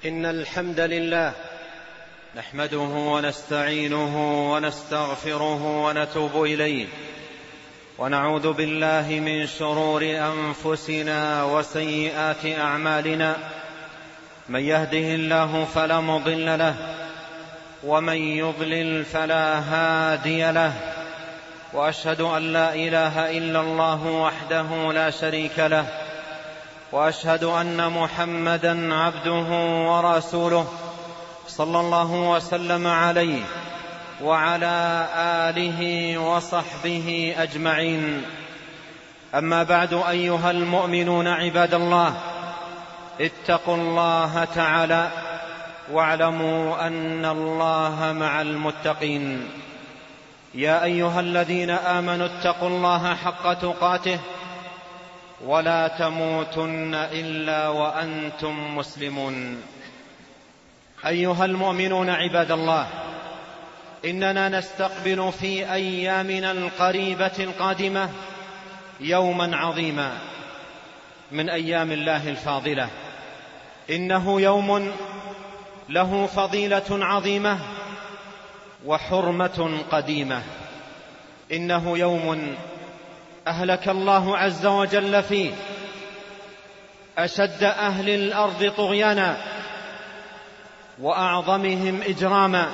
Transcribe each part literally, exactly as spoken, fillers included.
إن الحمد لله نحمده ونستعينه ونستغفره ونتوب إليه، ونعوذ بالله من شرور أنفسنا وسيئات أعمالنا. من يهده الله فلا مضل له، ومن يضلل فلا هادي له، وأشهد أن لا إله إلا الله وحده لا شريك له، وأشهد أن محمدًا عبده ورسوله صلى الله وسلم عليه وعلى آله وصحبه أجمعين. أما بعد، أيها المؤمنون عباد الله، اتقوا الله تعالى واعلموا أن الله مع المتقين. يا أيها الذين آمنوا اتقوا الله حق تقاته ولا تموتن إلا وأنتم مسلمون. أيها المؤمنون عباد الله، إننا نستقبل في أيامنا القريبة القادمة يوما عظيما من أيام الله الفاضلة. إنه يوم له فضيلة عظيمة وحرمة قديمة. إنه يوم أهلك الله عز وجل فيه أشد أهل الأرض طغيانا، وأعظمهم إجراما،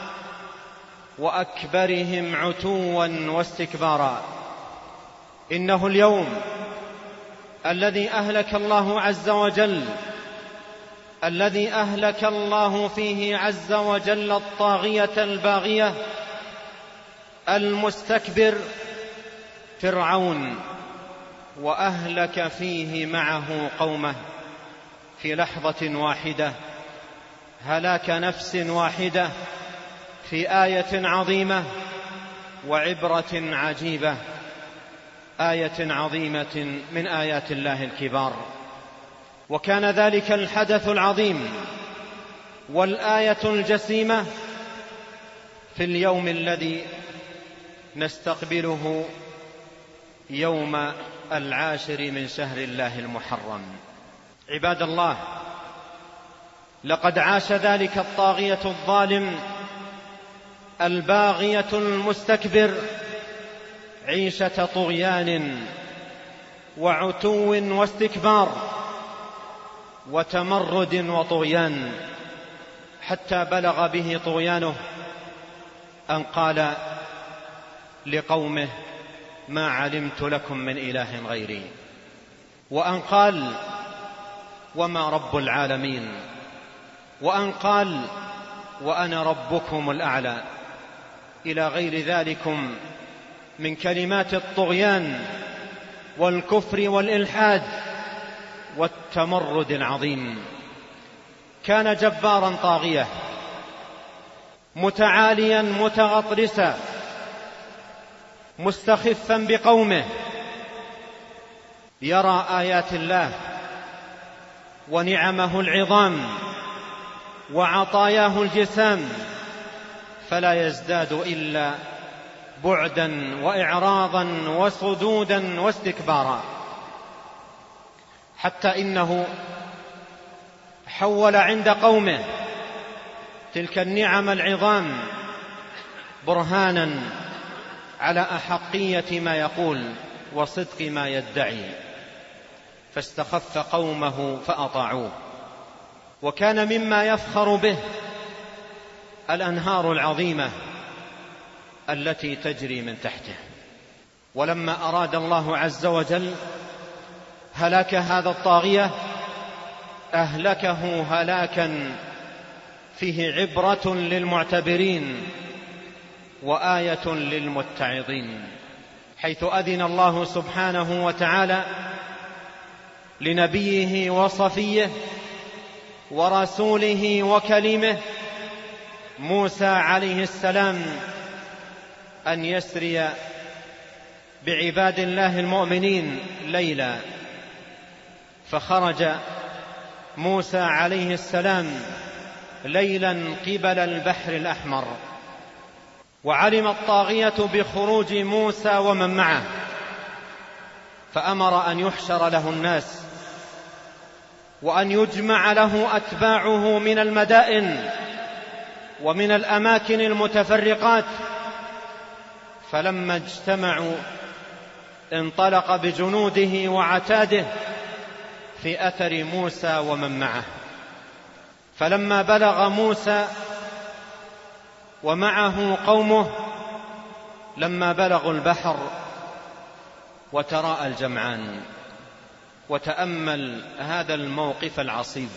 وأكبرهم عتوا واستكبارا. إنه اليوم الذي أهلك الله عز وجل الذي أهلك الله فيه عز وجل الطاغية الباغية المستكبر فرعون، وأهلك فيه معه قومه في لحظة واحدة، هلاك نفس واحدة، في آية عظيمة وعبرة عجيبة، آية عظيمة من آيات الله الكبار. وكان ذلك الحدث العظيم والآية الجسيمة في اليوم الذي نستقبله يوم العاشر من شهر الله المحرم. عباد الله، لقد عاش ذلك الطاغية الظالم الباغية المستكبر عيشة طغيان وعتو واستكبار وتمرد وطغيان، حتى بلغ به طغيانه أن قال لقومه: ما علمت لكم من إله غيري، وأن قال: وما رب العالمين، وأن قال: وأنا ربكم الأعلى، إلى غير ذلكم من كلمات الطغيان والكفر والإلحاد والتمرد العظيم. كان جبارا طاغية متعاليا متغطرسا مستخفا بقومه، يرى آيات الله ونعمه العظام وعطاياه الجسام، فلا يزداد إلا بعدا وإعراضا وصدودا واستكبارا، حتى إنه حول عند قومه تلك النعم العظام برهانا على أحقية ما يقول وصدق ما يدعي، فاستخف قومه فأطاعوه. وكان مما يفخر به الأنهار العظيمة التي تجري من تحته. ولما أراد الله عز وجل هلاك هذا الطاغية أهلكه هلاكا فيه عبرة للمعتبرين وآية للمتعظين، حيث أذن الله سبحانه وتعالى لنبيه وصفيه ورسوله وكليمه موسى عليه السلام أن يسري بعباد الله المؤمنين ليلا. فخرج موسى عليه السلام ليلا قبل البحر الأحمر، وعلم الطاغية بخروج موسى ومن معه، فأمر أن يحشر له الناس وأن يجمع له أتباعه من المدائن ومن الأماكن المتفرقات. فلما اجتمعوا انطلق بجنوده وعتاده في أثر موسى ومن معه. فلما بلغ موسى ومعه قومه، لما بلغوا البحر وتراءى الجمعان، وتأمل هذا الموقف العصيب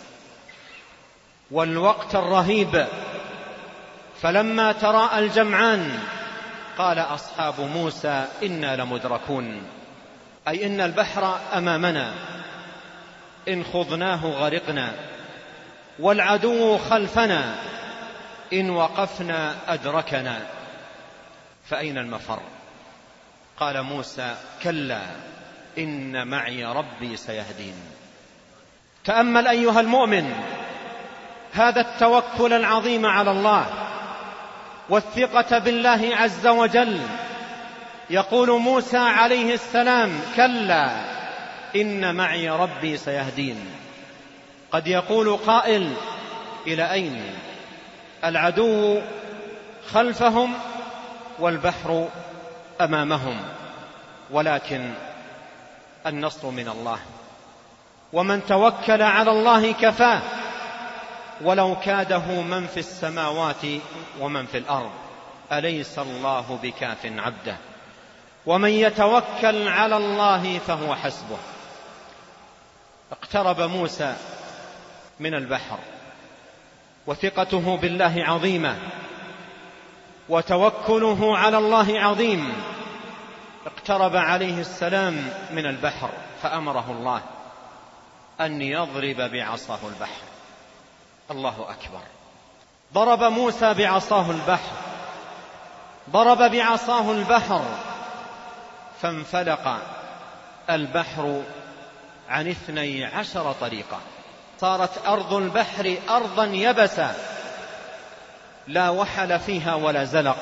والوقت الرهيب. فلما تراءى الجمعان قال أصحاب موسى إنا لمدركون، أي إن البحر أمامنا إن خضناه غرقنا، والعدو خلفنا إن وقفنا أدركنا، فأين المفر؟ قال موسى كلا إن معي ربي سيهدين. تأمل أيها المؤمن هذا التوكل العظيم على الله والثقة بالله عز وجل. يقول موسى عليه السلام كلا إن معي ربي سيهدين. قد يقول قائل إلى أين؟ العدو خلفهم والبحر أمامهم، ولكن النصر من الله، ومن توكل على الله كفاه، ولو كاده من في السماوات ومن في الأرض، أليس الله بكاف عبده؟ ومن يتوكل على الله فهو حسبه. اقترب موسى من البحر وثقته بالله عظيمة وتوكله على الله عظيم. اقترب عليه السلام من البحر فأمره الله أن يضرب بعصاه البحر. الله أكبر. ضرب موسى بعصاه البحر، ضرب بعصاه البحر فانفلق البحر عن اثني عشر طريقة. صارت أرض البحر أرضا يبسا لا وحل فيها ولا زلق،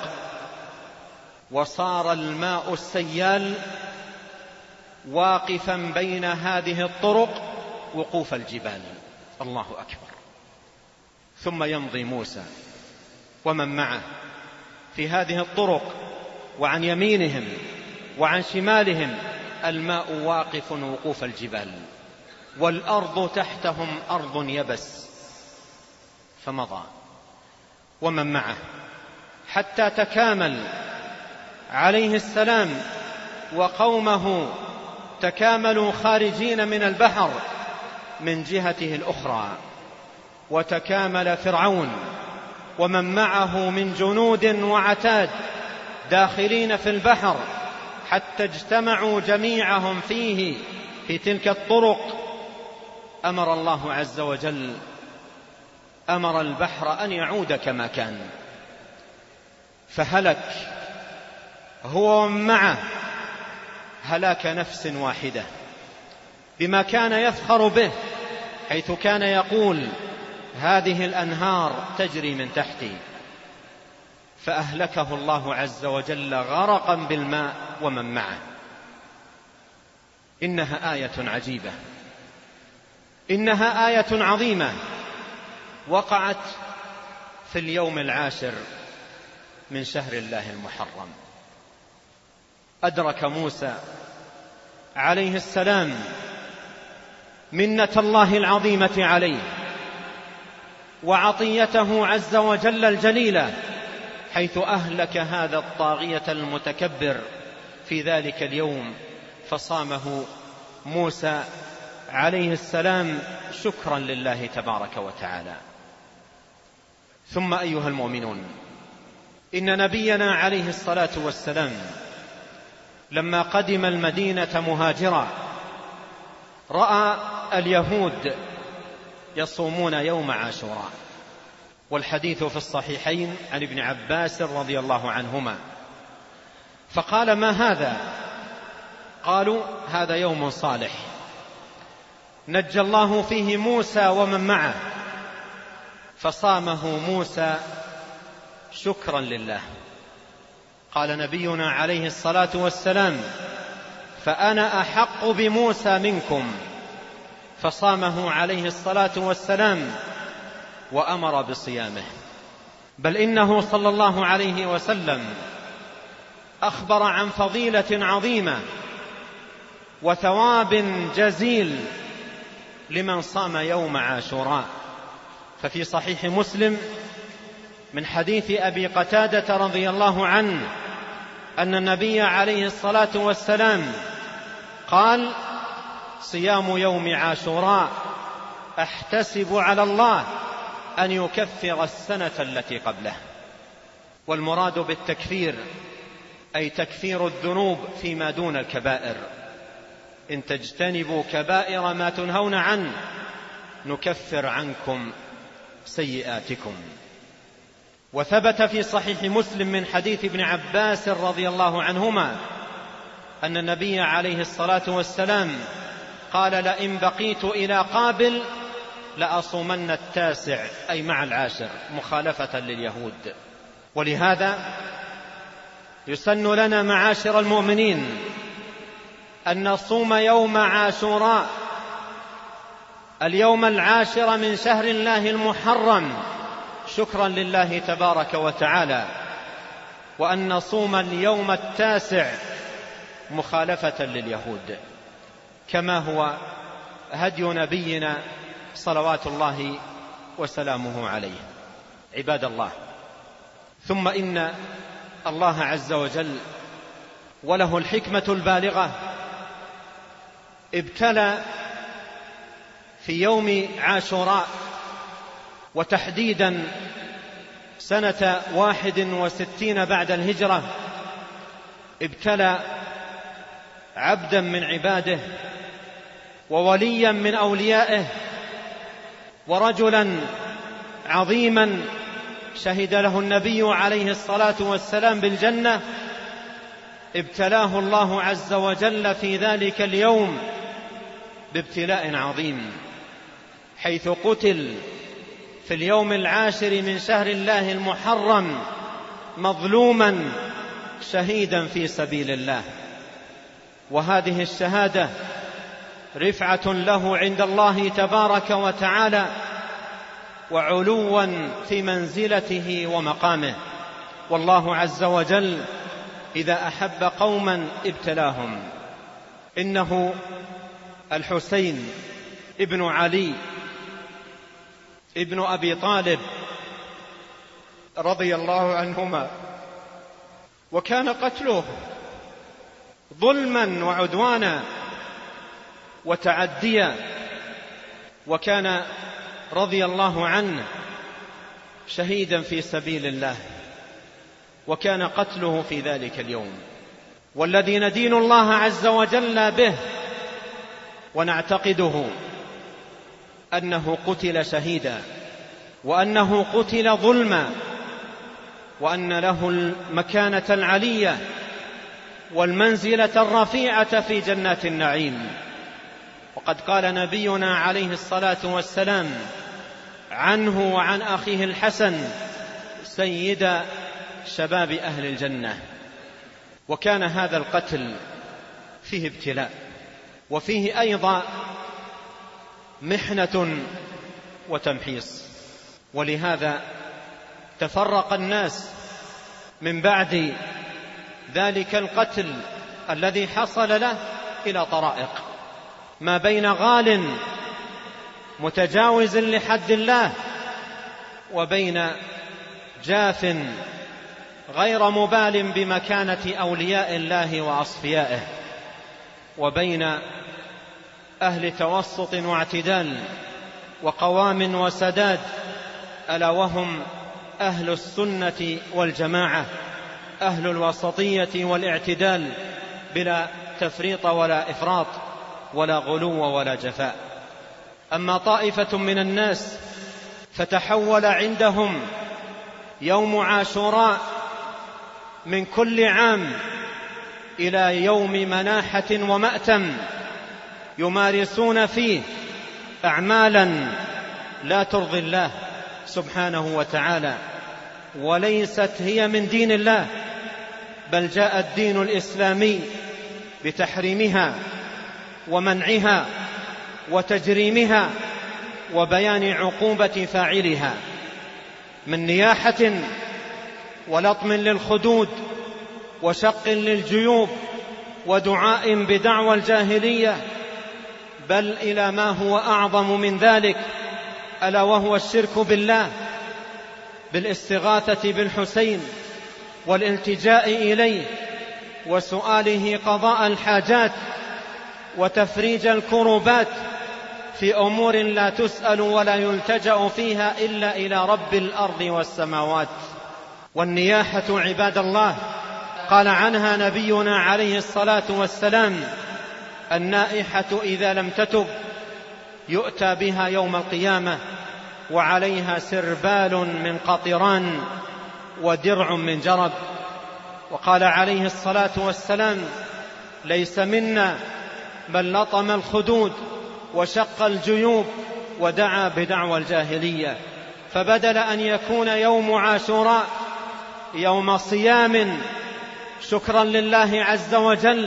وصار الماء السيال واقفا بين هذه الطرق وقوف الجبال. الله أكبر. ثم يمضي موسى ومن معه في هذه الطرق، وعن يمينهم وعن شمالهم الماء واقف وقوف الجبال، والأرض تحتهم أرض يبس. فمضى ومن معه حتى تكامل عليه السلام وقومه، تكاملوا خارجين من البحر من جهته الأخرى، وتكامل فرعون ومن معه من جنود وعتاد داخلين في البحر حتى اجتمعوا جميعهم فيه في تلك الطرق. أمر الله عز وجل أمر البحر أن يعود كما كان، فهلك هو ومن معه هلاك نفس واحدة بما كان يفخر به، حيث كان يقول هذه الأنهار تجري من تحتي، فأهلكه الله عز وجل غرقا بالماء ومن معه. إنها آية عجيبة، إنها آية عظيمة وقعت في اليوم العاشر من شهر الله المحرم. أدرك موسى عليه السلام منة الله العظيمة عليه وعطيته عز وجل الجليلة، حيث أهلك هذا الطاغية المتكبر في ذلك اليوم، فصامه موسى عليه السلام شكرا لله تبارك وتعالى. ثم أيها المؤمنون، إن نبينا عليه الصلاة والسلام لما قدم المدينة مهاجرا رأى اليهود يصومون يوم عاشوراء، والحديث في الصحيحين عن ابن عباس رضي الله عنهما، فقال ما هذا؟ قالوا هذا يوم صالح نجى الله فيه موسى ومن معه، فصامه موسى شكرا لله. قال نبينا عليه الصلاة والسلام فأنا أحق بموسى منكم، فصامه عليه الصلاة والسلام وأمر بصيامه. بل إنه صلى الله عليه وسلم أخبر عن فضيلة عظيمة وثواب جزيل لمن صام يوم عاشوراء. ففي صحيح مسلم من حديث أبي قتادة رضي الله عنه أن النبي عليه الصلاة والسلام قال: صيام يوم عاشوراء أحتسب على الله أن يكفر السنة التي قبله. والمراد بالتكفير أي تكفير الذنوب فيما دون الكبائر. إن تجتنبوا كبائر ما تنهون عنه نكفر عنكم سيئاتكم. وثبت في صحيح مسلم من حديث ابن عباس رضي الله عنهما أن النبي عليه الصلاة والسلام قال: لئن بقيت إلى قابل لأصومن التاسع، أي مع العاشر، مخالفة لليهود. ولهذا يسن لنا معاشر المؤمنين أن نصوم يوم عاشوراء اليوم العاشر من شهر الله المحرم شكرا لله تبارك وتعالى، وأن نصوم اليوم التاسع مخالفة لليهود، كما هو هدي نبينا صلوات الله وسلامه عليه. عباد الله، ثم إن الله عز وجل وله الحكمة البالغة ابتلى في يوم عاشوراء وتحديدا سنة واحد وستين بعد الهجرة، ابتلى عبدا من عباده ووليا من أوليائه ورجلا عظيما شهد له النبي عليه الصلاة والسلام بالجنة، ابتلاه الله عز وجل في ذلك اليوم بابتلاء عظيم، حيث قتل في اليوم العاشر من شهر الله المحرم مظلوما شهيدا في سبيل الله. وهذه الشهادة رفعة له عند الله تبارك وتعالى وعلوا في منزلته ومقامه. والله عز وجل إذا أحب قوما ابتلاهم. إنه الحسين ابن علي ابن أبي طالب رضي الله عنهما، وكان قتله ظلما وعدوانا وتعديا، وكان رضي الله عنه شهيدا في سبيل الله، وكان قتله في ذلك اليوم. والذي ندين الله عز وجل به ونعتقده أنه قتل شهيدا، وأنه قتل ظلما، وأن له المكانة العلية والمنزلة الرفيعة في جنات النعيم. وقد قال نبينا عليه الصلاة والسلام عنه وعن أخيه الحسن: سيد شباب أهل الجنة. وكان هذا القتل فيه ابتلاء، وفيه أيضا محنة وتمحيص. ولهذا تفرق الناس من بعد ذلك القتل الذي حصل له إلى طرائق، ما بين غال متجاوز لحد الله، وبين جاف غير مبال بمكانة أولياء الله وأصفيائه، وبين أهل توسط واعتدال وقوام وسداد، ألا وهم أهل السنة والجماعة، أهل الوسطية والاعتدال بلا تفريط ولا إفراط ولا غلو ولا جفاء. أما طائفة من الناس فتحول عندهم يوم عاشوراء من كل عام إلى يوم مناحة ومأتم يمارسون فيه أعمالا لا ترضي الله سبحانه وتعالى، وليست هي من دين الله، بل جاء الدين الإسلامي بتحريمها ومنعها وتجريمها وبيان عقوبة فاعلها من نياحة ولطم للخدود وشق للجيوب ودعاء بدعوى الجاهلية، بل إلى ما هو أعظم من ذلك، ألا وهو الشرك بالله بالاستغاثة بالحسين والالتجاء إليه وسؤاله قضاء الحاجات وتفريج الكربات في أمور لا تسأل ولا يلتجأ فيها إلا إلى رب الأرض والسماوات. والنياحة عباد الله قال عنها نبينا عليه الصلاة والسلام: النائحة إذا لم تتب يؤتى بها يوم القيامة وعليها سربال من قطران ودرع من جرب. وقال عليه الصلاة والسلام: ليس منا من لطم الخدود وشق الجيوب ودعا بدعوى الجاهلية. فبدل أن يكون يوم عاشوراء يوم صيام شكرا لله عز وجل،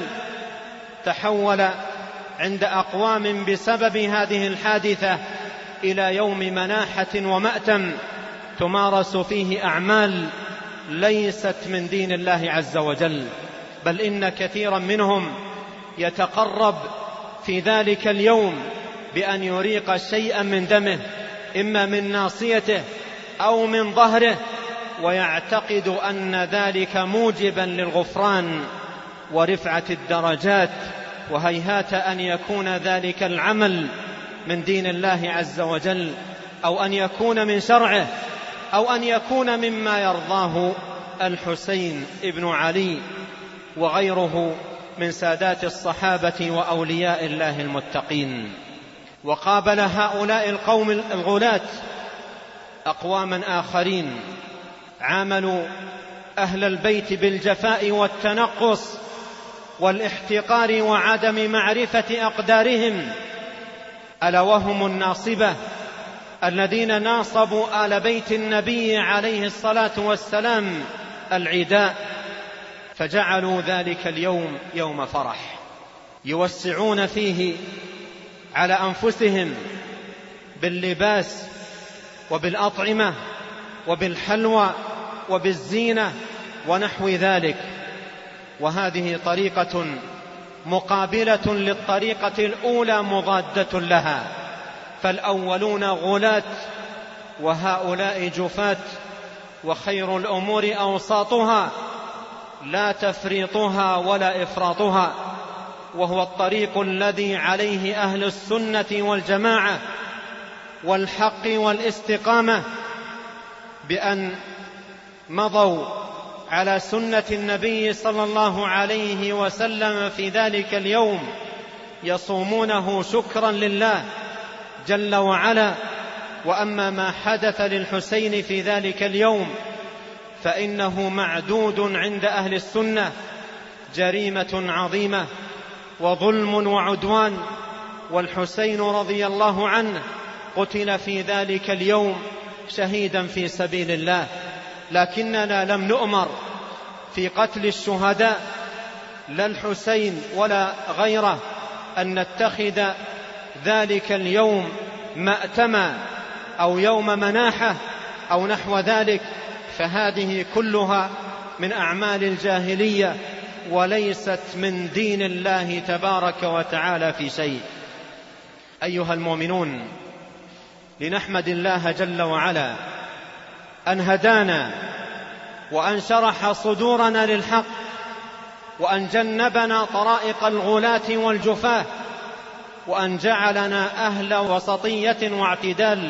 تحول عند أقوام بسبب هذه الحادثة إلى يوم مناحة ومأتم تمارس فيه أعمال ليست من دين الله عز وجل، بل إن كثيرا منهم يتقرب في ذلك اليوم بأن يريق شيئا من دمه، إما من ناصيته أو من ظهره، ويعتقد أن ذلك موجبا للغفران ورفعة الدرجات، وهيهات أن يكون ذلك العمل من دين الله عز وجل، أو أن يكون من شرعه، أو أن يكون مما يرضاه الحسين ابن علي وغيره من سادات الصحابة وأولياء الله المتقين. وقابل هؤلاء القوم الغلاة أقواما آخرين عاملوا أهل البيت بالجفاء والتنقص والاحتقار وعدم معرفة أقدارهم، ألا وهم الناصبة الذين ناصبوا آل بيت النبي عليه الصلاة والسلام العداء، فجعلوا ذلك اليوم يوم فرح يوسعون فيه على أنفسهم باللباس وبالأطعمة وبالحلوى وبالزينة ونحو ذلك. وهذه طريقة مقابلة للطريقة الأولى مضادة لها، فالأولون غلاة وهؤلاء جفاة، وخير الأمور أوساطها لا تفريطها ولا إفراطها، وهو الطريق الذي عليه أهل السنة والجماعة والحق والاستقامة، بأن مضوا على سنة النبي صلى الله عليه وسلم في ذلك اليوم، يصومونه شكرا لله جل وعلا. وأما ما حدث للحسين في ذلك اليوم فإنه معدود عند أهل السنة جريمة عظيمة وظلم وعدوان، والحسين رضي الله عنه قتل في ذلك اليوم شهيدا في سبيل الله، لكننا لم نؤمر في قتل الشهداء لا الحسين ولا غيره أن نتخذ ذلك اليوم مأتما أو يوم مناحة أو نحو ذلك، فهذه كلها من أعمال الجاهلية وليست من دين الله تبارك وتعالى في شيء. أيها المؤمنون، لنحمد الله جل وعلا أن هدانا وأن شرح صدورنا للحق وأن جنبنا طرائق الغلاة والجفاة وأن جعلنا أهل وسطية واعتدال،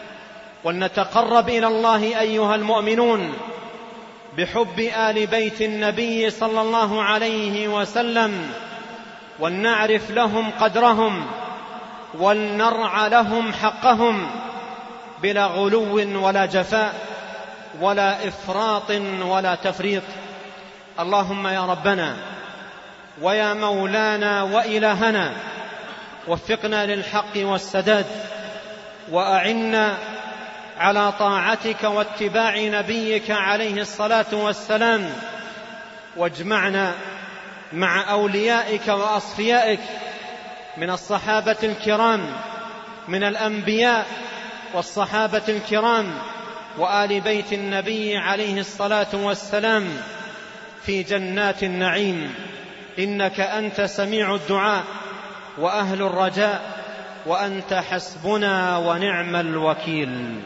ولنتقرب إلى الله أيها المؤمنون بحب آل بيت النبي صلى الله عليه وسلم، ولنعرف لهم قدرهم ولنرعى لهم حقهم بلا غلو ولا جفاء ولا إفراط ولا تفريط. اللهم يا ربنا ويا مولانا وإلهنا، وفقنا للحق والسداد، وأعنا على طاعتك واتباع نبيك عليه الصلاة والسلام، واجمعنا مع أوليائك وأصفيائك من الصحابة الكرام، من الأنبياء والصحابة الكرام وآل بيت النبي عليه الصلاة والسلام في جنات النعيم، إنك أنت سميع الدعاء وأهل الرجاء، وأنت حسبنا ونعم الوكيل.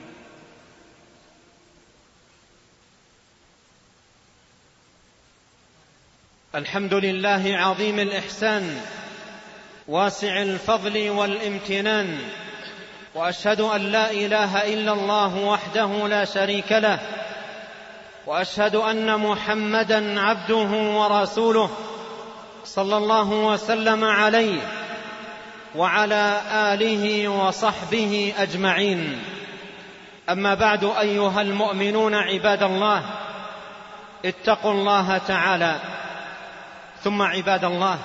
الحمد لله عظيم الإحسان واسع الفضل والامتنان، وأشهد أن لا إله إلا الله وحده لا شريك له، وأشهد أن محمدًا عبده ورسوله صلى الله وسلم عليه وعلى آله وصحبه أجمعين. أما بعد، أيها المؤمنون عباد الله، اتقوا الله تعالى. ثم عباد الله،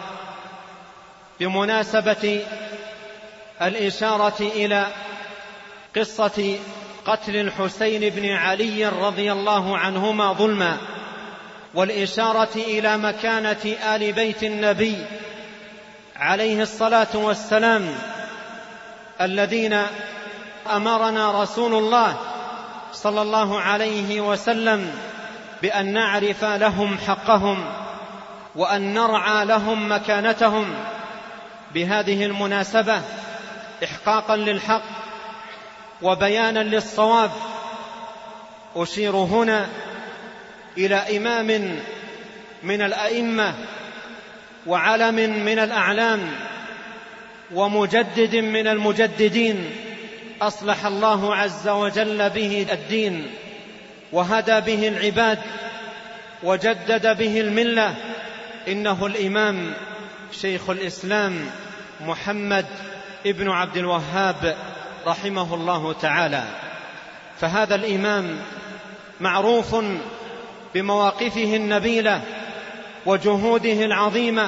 بمناسبة الإشارة إلى قصة قتل الحسين بن علي رضي الله عنهما ظلما، والإشارة إلى مكانة آل بيت النبي عليه الصلاة والسلام الذين أمرنا رسول الله صلى الله عليه وسلم بأن نعرف لهم حقهم وأن نرعى لهم مكانتهم. بهذه المناسبة إحقاقا للحق وبيانا للصواب، أشير هنا إلى إمام من الأئمة وعلم من الأعلام ومجدد من المجددين، أصلح الله عز وجل به الدين وهدى به العباد وجدد به الملة. إنه الإمام شيخ الإسلام محمد ابن عبد الوهاب رحمه الله تعالى. فهذا الإمام معروف بمواقفه النبيلة وجهوده العظيمة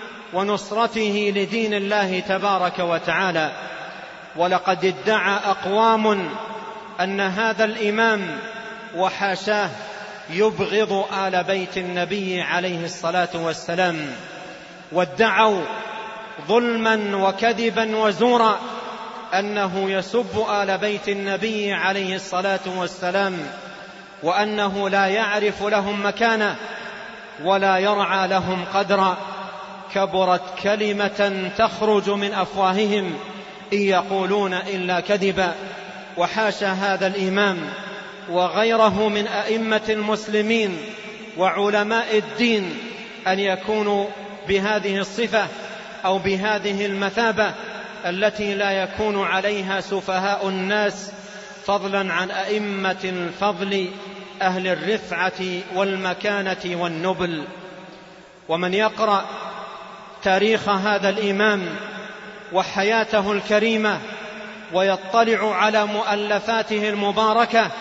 ونصرته لدين الله تبارك وتعالى. ولقد ادعى أقوام أن هذا الإمام وحاشاه يبغض آل بيت النبي عليه الصلاة والسلام، وادعوا ظلما وكذبا وزورا أنه يسب آل بيت النبي عليه الصلاة والسلام، وأنه لا يعرف لهم مكانة ولا يرعى لهم قدرا. كبرت كلمة تخرج من أفواههم إن يقولون إلا كذبا. وحاشا هذا الإمام وغيره من أئمة المسلمين وعلماء الدين أن يكونوا بهذه الصفة أو بهذه المثابة التي لا يكون عليها سفهاء الناس، فضلا عن أئمة الفضل أهل الرفعة والمكانة والنبل. ومن يقرأ تاريخ هذا الإمام وحياته الكريمة ويطلع على مؤلفاته المباركة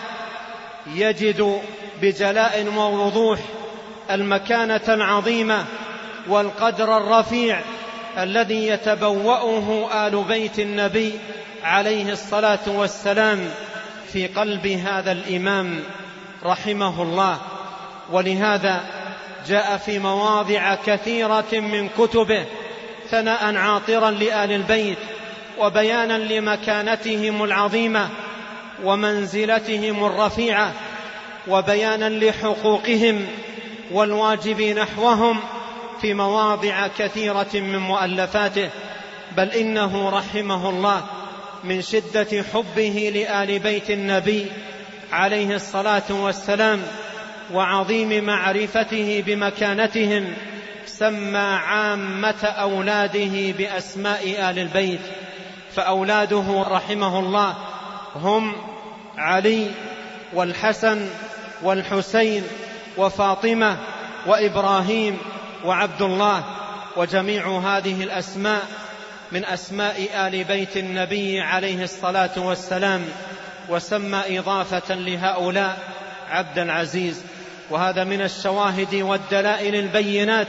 يجد بجلاء ووضوح المكانة العظيمة والقدر الرفيع الذي يتبوأه آل بيت النبي عليه الصلاة والسلام في قلب هذا الإمام رحمه الله. ولهذا جاء في مواضع كثيرة من كتبه ثناء عاطرا لآل البيت وبيانا لمكانتهم العظيمة ومنزلتهم الرفيعة، وبيانا لحقوقهم والواجب نحوهم في مواضع كثيرة من مؤلفاته. بل إنه رحمه الله من شدة حبه لآل بيت النبي عليه الصلاة والسلام وعظيم معرفته بمكانتهم سمى عامة أولاده بأسماء آل البيت. فأولاده رحمه الله هم علي والحسن والحسين وفاطمة وإبراهيم وعبد الله. وجميع هذه الأسماء من أسماء آل بيت النبي عليه الصلاة والسلام، وسمى إضافة لهؤلاء عبد العزيز. وهذا من الشواهد والدلائل البينات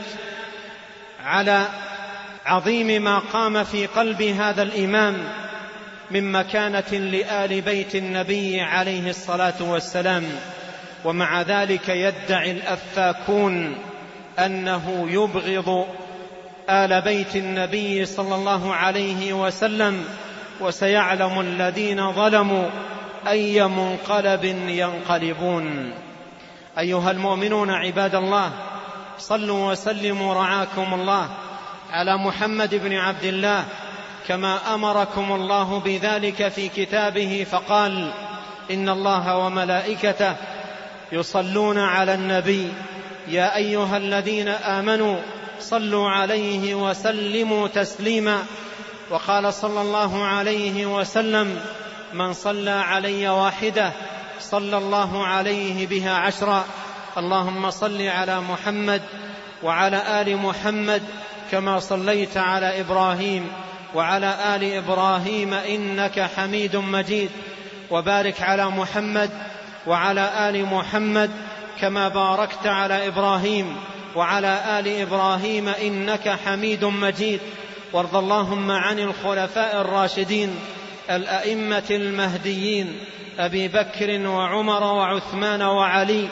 على عظيم ما قام في قلب هذا الإمام من مكانة لآل بيت النبي عليه الصلاة والسلام. ومع ذلك يدعي الأفاكون أنه يبغض آل بيت النبي صلى الله عليه وسلم، وسيعلم الذين ظلموا أي منقلب ينقلبون. أيها المؤمنون عباد الله، صلوا وسلموا رعاكم الله على محمد بن عبد الله كما أمركم الله بذلك في كتابه، فقال: إن الله وملائكته يصلون على النبي يا أيها الذين آمنوا صلوا عليه وسلموا تسليما. وقال صلى الله عليه وسلم: من صلى علي واحدة صلى الله عليه بها عشرا. اللهم صل على محمد وعلى آل محمد كما صليت على إبراهيم وعلى آل إبراهيم إنك حميد مجيد، وبارك على محمد وعلى آل محمد كما باركت على إبراهيم وعلى آل إبراهيم إنك حميد مجيد. وارض اللهم عن الخلفاء الراشدين الأئمة المهديين أبي بكر وعمر وعثمان وعلي،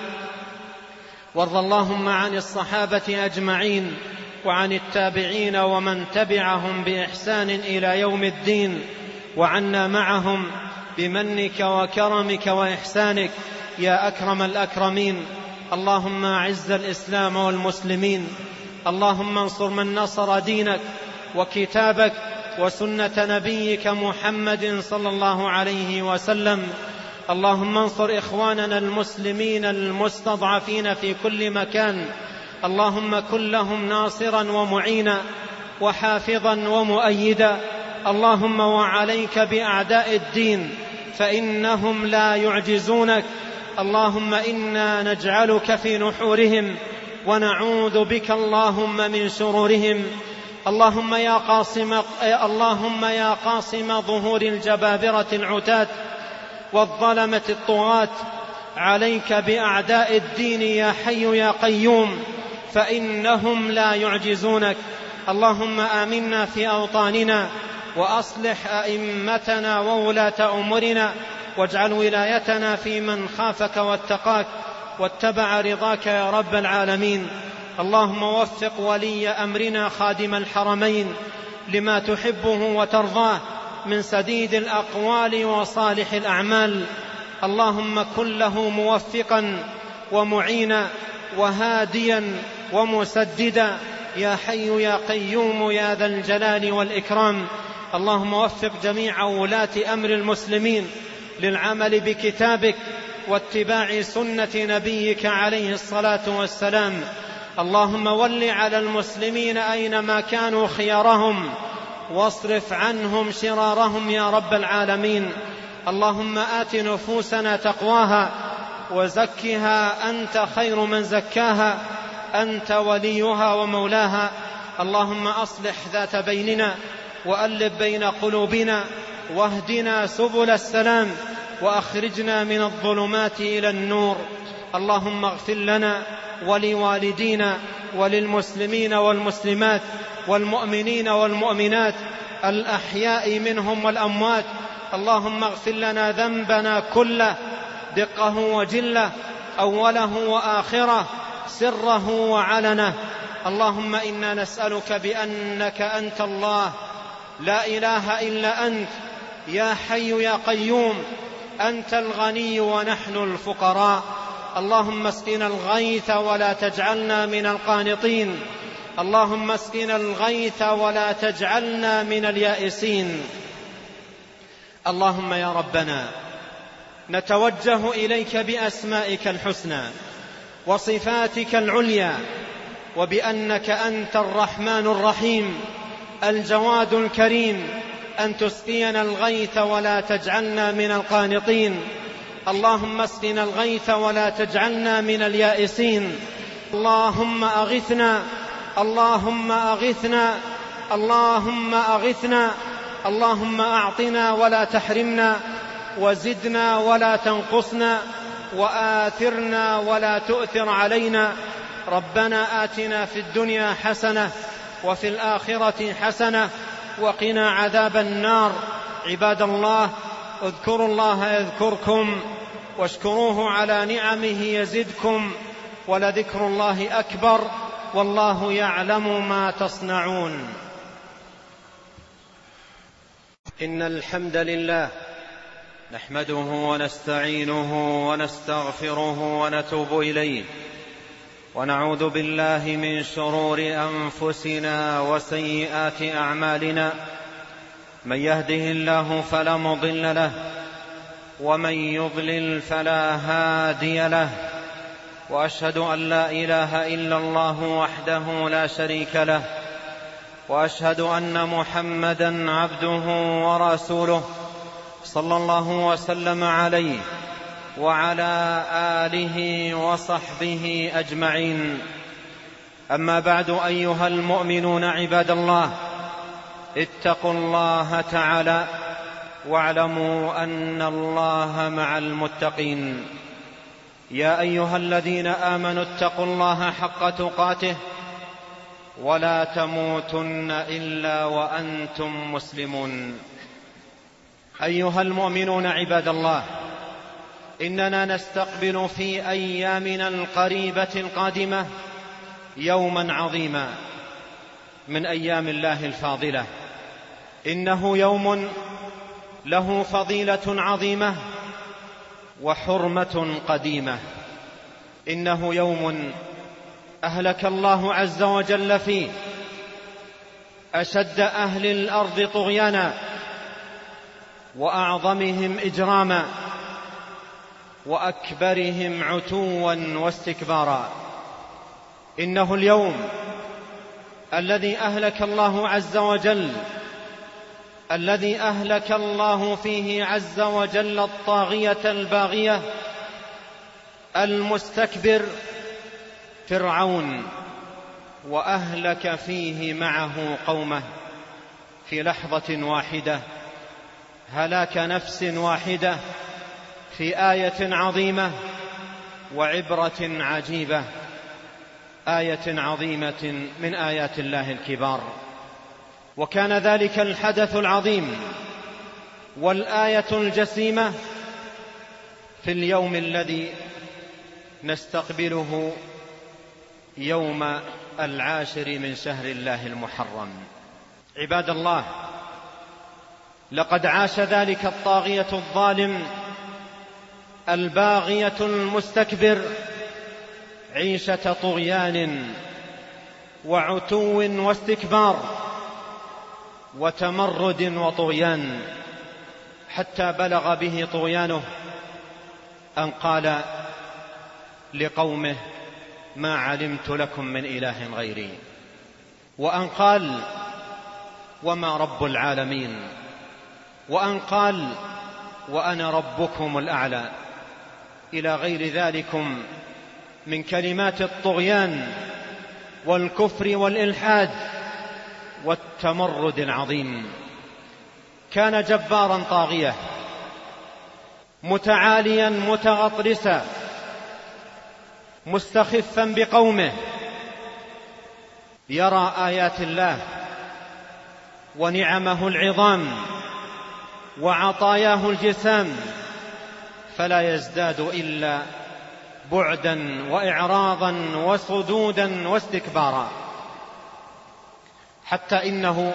وارض اللهم عن الصحابة أجمعين وعن التابعين ومن تبعهم بإحسان إلى يوم الدين، وعنا معهم بمنك وكرمك وإحسانك يا أكرم الأكرمين. اللهم أعز الإسلام والمسلمين، اللهم انصر من نصر دينك وكتابك وسنة نبيك محمد صلى الله عليه وسلم. اللهم انصر إخواننا المسلمين المستضعفين في كل مكان، اللهم كن لهم ناصرا ومعينا وحافظا ومؤيدا. اللهم وعليك بأعداء الدين فإنهم لا يعجزونك. اللهم إنا نجعلك في نحورهم ونعوذ بك اللهم من شرورهم. اللهم يا قاصم اللهم يا قاصم ظهور الجبابرة العتاة والظلمة الطغاة، عليك بأعداء الدين يا حي يا قيوم فإنهم لا يعجزونك. اللهم آمنا في أوطاننا وأصلح أئمتنا وولاة أمورنا، واجعل ولايتنا في من خافك واتقاك واتبع رضاك يا رب العالمين. اللهم وفق ولي أمرنا خادم الحرمين لما تحبه وترضاه من سديد الأقوال وصالح الأعمال. اللهم كن له موفقا ومعينا وهاديا ومسددا يا حي يا قيوم يا ذا الجلال والإكرام. اللهم وفق جميع ولاة أمر المسلمين للعمل بكتابك واتباع سنة نبيك عليه الصلاة والسلام. اللهم ول على المسلمين أينما كانوا خيارهم واصرف عنهم شرارهم يا رب العالمين. اللهم آت نفوسنا تقواها وزكها أنت خير من زكاها، أنت وليها ومولاها. اللهم أصلح ذات بيننا وألف بين قلوبنا واهدنا سبل السلام وأخرجنا من الظلمات إلى النور. اللهم اغفر لنا ولوالدينا وللمسلمين والمسلمات والمؤمنين والمؤمنات الأحياء منهم والأموات. اللهم اغفر لنا ذنبنا كله دقه وجله، أوله وآخره، سره وعلنه. اللهم إنا نسألك بأنك أنت الله لا إله إلا أنت يا حي يا قيوم، أنت الغني ونحن الفقراء. اللهم اسقنا الغيث ولا تجعلنا من القانطين، اللهم اسقنا الغيث ولا تجعلنا من اليائسين. اللهم يا ربنا نتوجه إليك بأسمائك الحسنى وصفاتك العليا، وبأنك أنت الرحمن الرحيم الجواد الكريم، أن تسقينا الغيث ولا تجعلنا من القانطين. اللهم اسقنا الغيث ولا تجعلنا من اليائسين. اللهم أغثنا اللهم أغثنا اللهم أغثنا اللهم أعطنا ولا تحرمنا، وزدنا ولا تنقصنا، وآثرنا ولا تؤثر علينا. ربنا آتنا في الدنيا حسنة وفي الآخرة حسنة وقنا عذاب النار. عباد الله، اذكروا الله يذكركم واشكروه على نعمه يزدكم، ولذكر الله أكبر، والله يعلم ما تصنعون. إن الحمد لله نحمده ونستعينه ونستغفره ونتوب إليه، ونعوذ بالله من شرور أنفسنا وسيئات أعمالنا، من يهده الله فلا مضل له، ومن يضلل فلا هادي له، وأشهد أن لا إله إلا الله وحده لا شريك له، وأشهد أن محمدًا عبده ورسوله صلى الله وسلم عليه وعلى آله وصحبه أجمعين. أما بعد، أيها المؤمنون عباد الله، اتقوا الله تعالى واعلموا أن الله مع المتقين. يا أيها الذين آمنوا اتقوا الله حق تقاته ولا تموتن إلا وأنتم مسلمون. أيها المؤمنون عباد الله، إننا نستقبل في أيامنا القريبة القادمة يوما عظيما من أيام الله الفاضلة. إنه يوم له فضيلة عظيمة وحرمة قديمة. إنه يوم أهلك الله عز وجل فيه أشد أهل الأرض طغيانا وأعظمهم إجراما وأكبرهم عتوا واستكبارا. إنه اليوم الذي أهلك الله عز وجل الذي أهلك الله فيه عز وجل الطاغية الباغية المستكبر فرعون، وأهلك فيه معه قومه في لحظة واحدة، هلاك نفس واحدة في آية عظيمة وعبرة عجيبة، آية عظيمة من آيات الله الكبار. وكان ذلك الحدث العظيم والآية الجسيمة في اليوم الذي نستقبله يوم العاشر من شهر الله المحرم. عباد الله، لقد عاش ذلك الطاغية الظالم الباغية المستكبر عيشة طغيان وعتو واستكبار وتمرد وطغيان، حتى بلغ به طغيانه أن قال لقومه: ما علمت لكم من إله غيري، وأن قال: وما رب العالمين، وأن قال: وأنا ربكم الأعلى، إلى غير ذلكم من كلمات الطغيان والكفر والإلحاد والتمرد العظيم. كان جبارا طاغية متعاليا متغطرسا مستخفا بقومه، يرى آيات الله ونعمه العظام وعطاياه الجسام، فلا يزداد إلا بعدا وإعراضا وصدودا واستكبارا، حتى إنه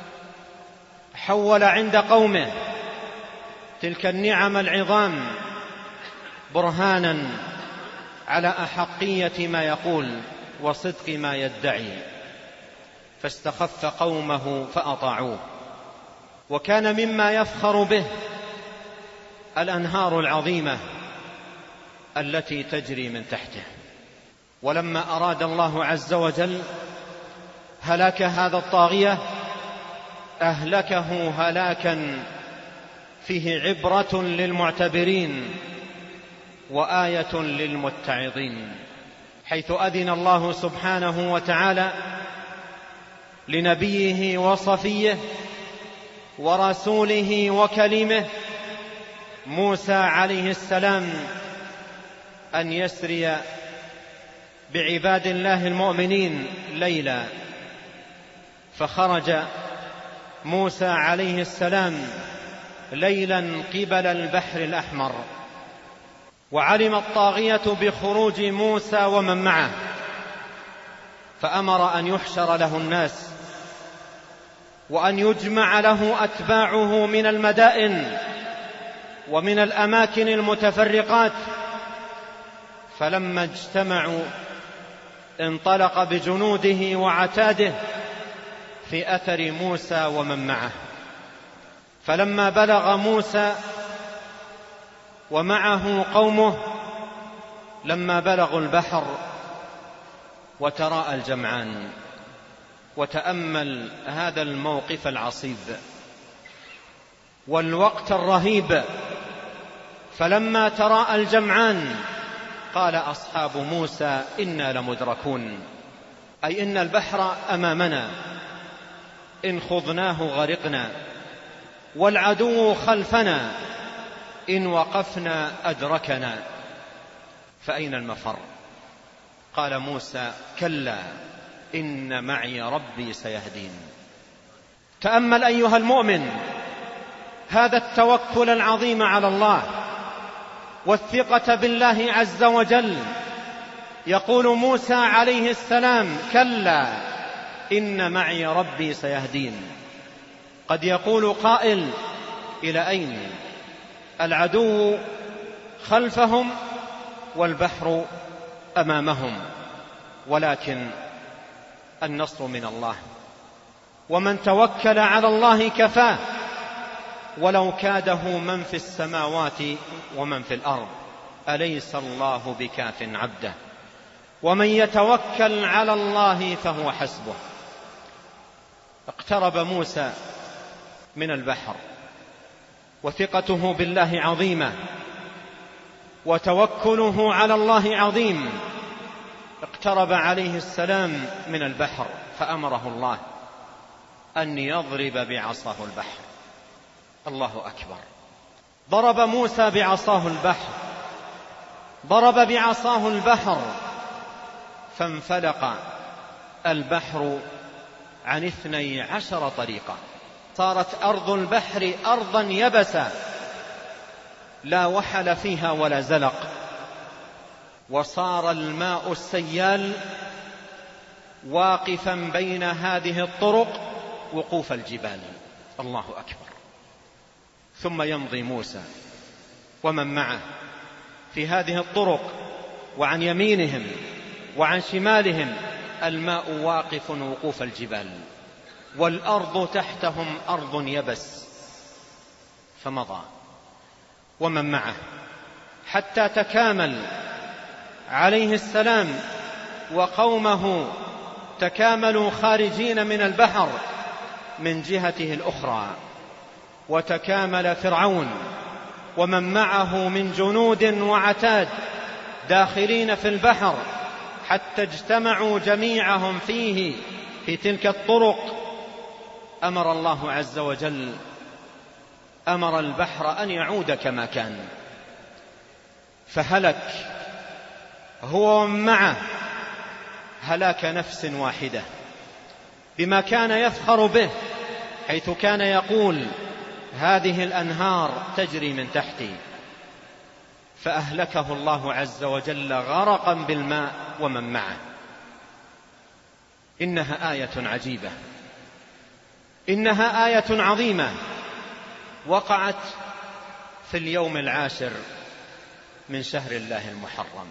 حول عند قومه تلك النعم العظام برهانا على أحقية ما يقول وصدق ما يدعي، فاستخف قومه فأطاعوه. وكان مما يفخر به الأنهار العظيمة التي تجري من تحته. ولما أراد الله عز وجل هلاك هذا الطاغية أهلكه هلاكا فيه عبرة للمعتبرين وآية للمتعظين، حيث أذن الله سبحانه وتعالى لنبيه وصفيه ورسوله وكلمه موسى عليه السلام أن يسري بعباد الله المؤمنين ليلا. فخرج موسى عليه السلام ليلا قبل البحر الأحمر، وعلم الطاغية بخروج موسى ومن معه، فأمر أن يحشر له الناس وأن يجمع له أتباعه من المدائن ومن الأماكن المتفرقات. فلما اجتمعوا انطلق بجنوده وعتاده في أثر موسى ومن معه. فلما بلغ موسى ومعه قومه، لما بلغوا البحر وتراءى الجمعان، وتأمل هذا الموقف العصيب والوقت الرهيب. فلما تراءى الجمعان قال أصحاب موسى إنا لمدركون، أي إن البحر أمامنا إن خضناه غرقنا، والعدو خلفنا إن وقفنا أدركنا، فأين المفر؟ قال موسى كلا إن معي ربي سيهدين. تأمل أيها المؤمن هذا التوكل العظيم على الله والثقة بالله عز وجل. يقول موسى عليه السلام كلا إن معي ربي سيهدين. قد يقول قائل إلى أين؟ العدو خلفهم والبحر أمامهم، ولكن النصر من الله، ومن توكل على الله كفاه، ولو كاده من في السماوات ومن في الأرض، أليس الله بكاف عبده؟ ومن يتوكل على الله فهو حسبه. اقترب موسى من البحر وثقته بالله عظيمة وتوكله على الله عظيم. اقترب عليه السلام من البحر فأمره الله أن يضرب بعصاه البحر. الله أكبر. ضرب موسى بعصاه البحر، ضرب بعصاه البحر فانفلق البحر عن اثني عشر طريقة. صارت أرض البحر أرضا يبسا لا وحل فيها ولا زلق، وصار الماء السيال واقفا بين هذه الطرق وقوف الجبال. الله أكبر. ثم يمضي موسى ومن معه في هذه الطرق، وعن يمينهم وعن شمالهم الماء واقف وقوف الجبال، والأرض تحتهم أرض يبس. فمضى ومن معه حتى تكامل عليه السلام وقومه، تكاملوا خارجين من البحر من جهته الأخرى، وتكامل فرعون ومن معه من جنود وعتاد داخلين في البحر حتى اجتمعوا جميعهم فيه في تلك الطرق. أمر الله عز وجل أمر البحر أن يعود كما كان، فهلك هو ومن معه هلاك نفس واحدة بما كان يفخر به، حيث كان يقول هذه الأنهار تجري من تحتي، فأهلكه الله عز وجل غرقا بالماء ومن معه. إنها آية عجيبة، إنها آية عظيمة وقعت في اليوم العاشر من شهر الله المحرم.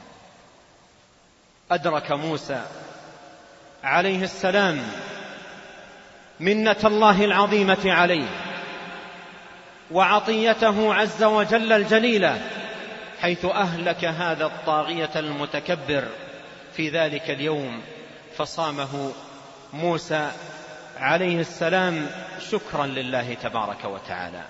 أدرك موسى عليه السلام منة الله العظيمة عليه وعطيته عز وجل الجليلة، حيث أهلك هذا الطاغية المتكبر في ذلك اليوم، فصامه موسى عليه السلام شكرا لله تبارك وتعالى.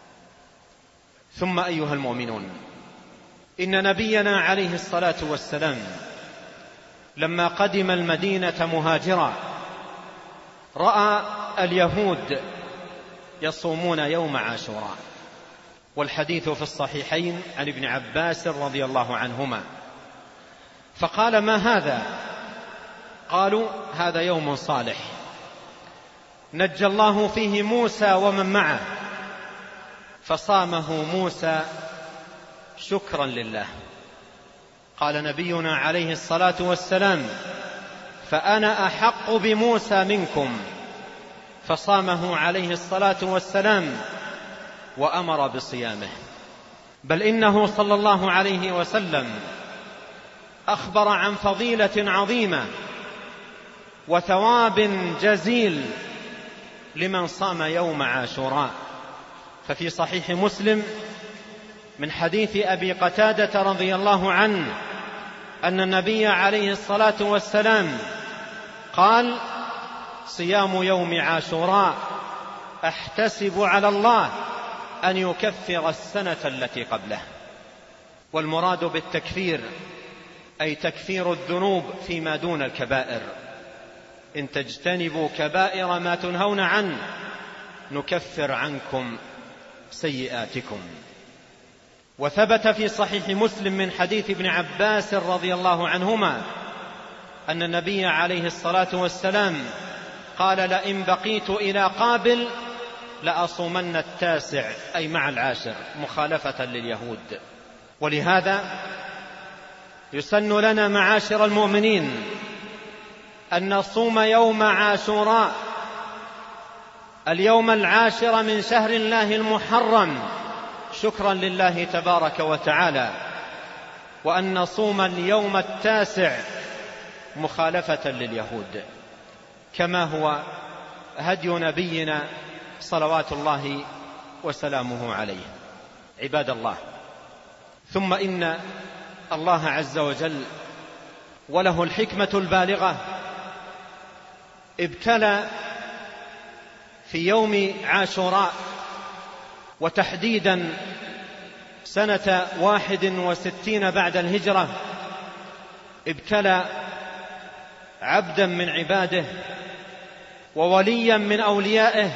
ثم أيها المؤمنون، إن نبينا عليه الصلاة والسلام لما قدم المدينة مهاجرا رأى اليهود يصومون يوم عاشوراء، والحديث في الصحيحين عن ابن عباس رضي الله عنهما، فقال ما هذا؟ قالوا هذا يوم صالح نجى الله فيه موسى ومن معه، فصامه موسى شكرا لله. قال نبينا عليه الصلاة والسلام فأنا أحق بموسى منكم، فصامه عليه الصلاة والسلام وأمر بصيامه. بل إنه صلى الله عليه وسلم أخبر عن فضيلة عظيمة وثواب جزيل لمن صام يوم عاشوراء. ففي صحيح مسلم من حديث أبي قتادة رضي الله عنه أن النبي عليه الصلاة والسلام قال: صيام يوم عاشوراء أحتسب على الله أن يكفر السنة التي قبله. والمراد بالتكفير أي تكفير الذنوب فيما دون الكبائر. إن تجتنبوا كبائر ما تنهون عنه نكفر عنكم سيئاتكم. وثبت في صحيح مسلم من حديث ابن عباس رضي الله عنهما أن النبي عليه الصلاة والسلام قال: لئن بقيت إلى قابل لأصومن التاسع، أي مع العاشر، مخالفة لليهود. ولهذا يسن لنا معاشر المؤمنين أن نصوم يوم عاشوراء اليوم العاشر من شهر الله المحرم شكرا لله تبارك وتعالى، وأن نصوم اليوم التاسع مخالفة لليهود، كما هو هدي نبينا صلوات الله وسلامه عليه. عباد الله، ثم إن الله عز وجل وله الحكمة البالغة ابتلى في يوم عاشوراء، وتحديدا سنة واحد وستين بعد الهجرة، ابتلى عبدا من عباده ووليا من أوليائه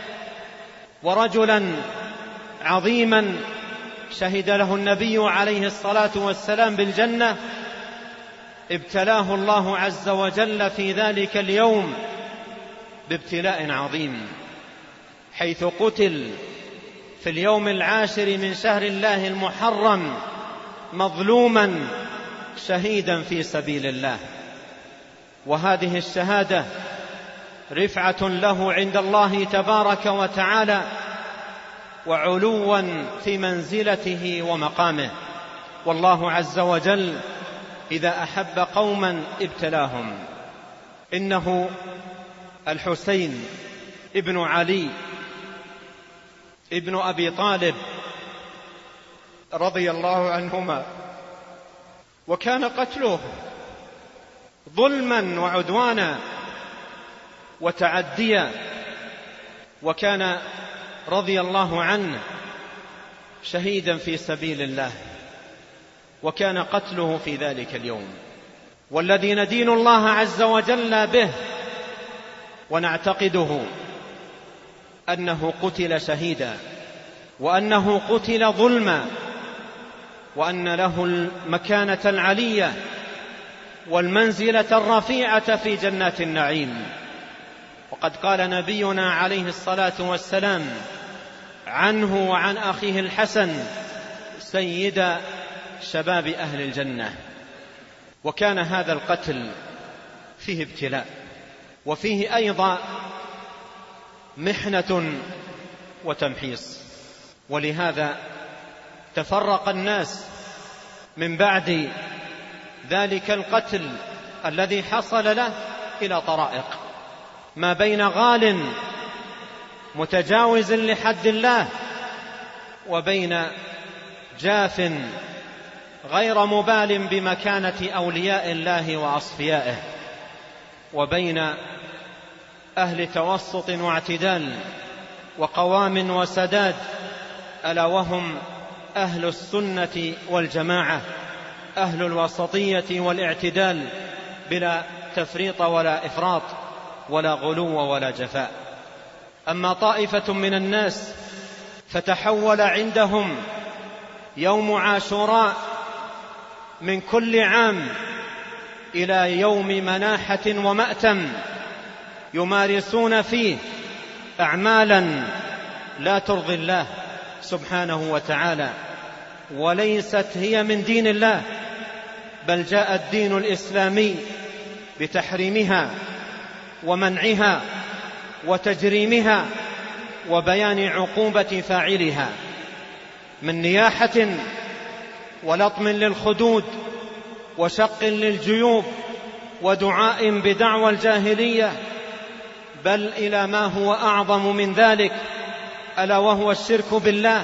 ورجلا عظيما شهد له النبي عليه الصلاة والسلام بالجنة، ابتلاه الله عز وجل في ذلك اليوم بابتلاء عظيم، حيث قتل في اليوم العاشر من شهر الله المحرم مظلوما شهيدا في سبيل الله. وهذه الشهادة رفعة له عند الله تبارك وتعالى وعلوا في منزلته ومقامه. والله عز وجل إذا أحب قوما ابتلاهم. إنه الحسين ابن علي ابن أبي طالب رضي الله عنهما، وكان قتله ظلما وعدوانا وتعديا، وكان رضي الله عنه شهيدا في سبيل الله، وكان قتله في ذلك اليوم. والذي ندين الله عز وجل به ونعتقده أنه قتل شهيدا، وأنه قتل ظلما، وأن له المكانة العلية والمنزلة الرفيعة في جنات النعيم. وقد قال نبينا عليه الصلاة والسلام عنه وعن أخيه الحسن: سيد شباب أهل الجنة. وكان هذا القتل فيه ابتلاء، وفيه أيضا محنة وتمحيص. ولهذا تفرق الناس من بعد ذلك القتل الذي حصل له إلى طرائق، ما بين غال متجاوز لحد الله، وبين جاف غير مبال بمكانة أولياء الله وأصفيائه، وبين أهل توسط واعتدال وقوام وسداد، ألا وهم أهل السنة والجماعة، أهل الوسطية والاعتدال بلا تفريط ولا إفراط ولا غلو ولا جفاء. أما طائفة من الناس فتحول عندهم يوم عاشوراء من كل عام إلى يوم مناحة ومأتم يمارسون فيه أعمالا لا ترضي الله سبحانه وتعالى، وليست هي من دين الله، بل جاء الدين الإسلامي بتحريمها ومنعها وتجريمها وبيان عقوبة فاعلها، من نياحة ولطم للخدود وشق للجيوب ودعاء بدعوى الجاهلية، بل إلى ما هو أعظم من ذلك، ألا وهو الشرك بالله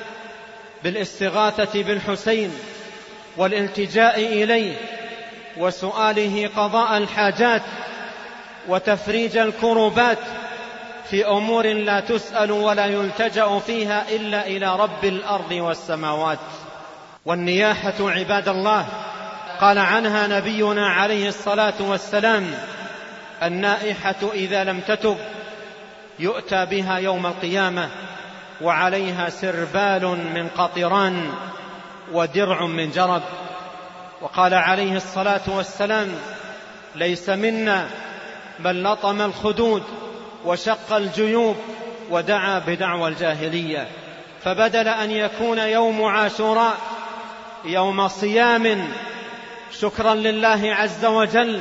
بالاستغاثة بالحسين والالتجاء إليه وسؤاله قضاء الحاجات وتفريج الكربات في أمور لا تسأل ولا يلتجأ فيها إلا إلى رب الأرض والسماوات. والنياحة عباد الله قال عنها نبينا عليه الصلاة والسلام: النائحة إذا لم تتب يؤتى بها يوم القيامة وعليها سربال من قطران ودرع من جرب. وقال عليه الصلاة والسلام: ليس منا من لطم الخدود وشق الجيوب ودعا بدعوى الجاهلية. فبدل أن يكون يوم عاشوراء يوم صيام شكرا لله عز وجل،